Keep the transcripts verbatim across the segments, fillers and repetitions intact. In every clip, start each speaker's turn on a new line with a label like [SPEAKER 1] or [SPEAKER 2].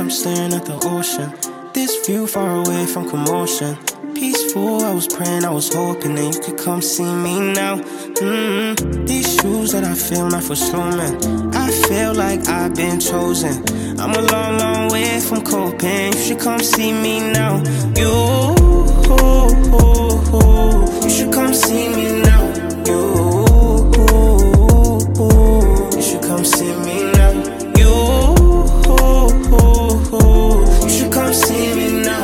[SPEAKER 1] I'm staring at the ocean. This view far away from commotion. Peaceful, I was praying, I was hoping that you could come see me now. Mm-hmm. These shoes that I feel not for slow man. I feel like I've been chosen. I'm a long, long way from coping. You should come see me now. You, you should come see me now. You, you should come see me now. You, you should come see me now.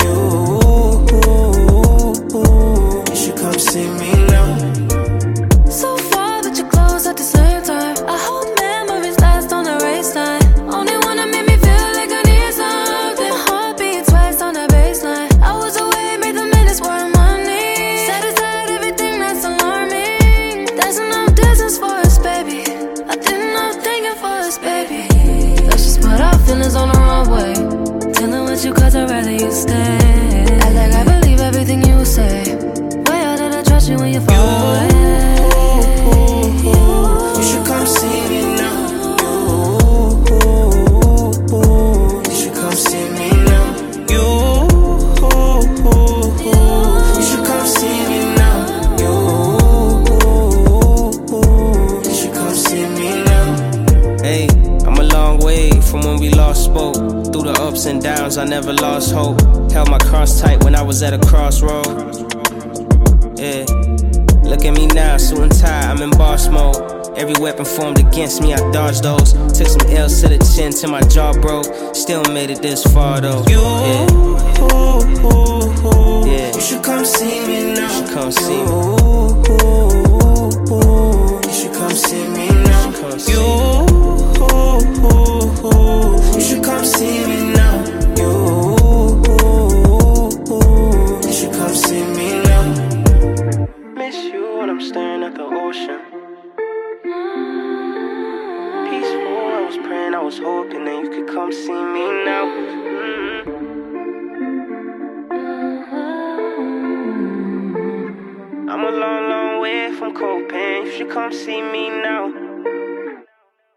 [SPEAKER 1] You should come see me now.
[SPEAKER 2] So far, but you're close at the same time. I hope memories last on the race line. Only wanna make me feel like I need something. My heart beats twice on the baseline. I was away, made the minutes worth money. Set aside everything that's alarming. There's enough distance for us, baby. I did enough thinking for us, baby. Let's just put our feelings on the runway. Dealing with you cause I'd rather you stay. Act like I believe everything you say. Way out that I trust you when you fall away.
[SPEAKER 1] You should come see me now. You should come see me now. You, you should come see me now. You should come see me now. Hey, I'm a long way from when we last spoke. Through the ups and downs, I never lost hope. Held my cross tight when I was at a crossroad. Yeah, look at me now, suit and tie, I'm in boss mode. Every weapon formed against me, I dodged those. Took some L's to the chin till my jaw broke. Still made it this far though. You, yeah. Yeah. You should come see me now. You should come see me. You should come see me now. You, you should come see me now. You, you should come see me now. Miss you when I'm staring at the ocean. Peaceful, I was praying, I was hoping that you could come see me now. Mm-hmm. I'm a long, long way from coping. You should come see me now.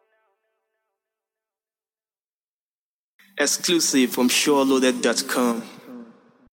[SPEAKER 3] Exclusive from SureLoaded dot com.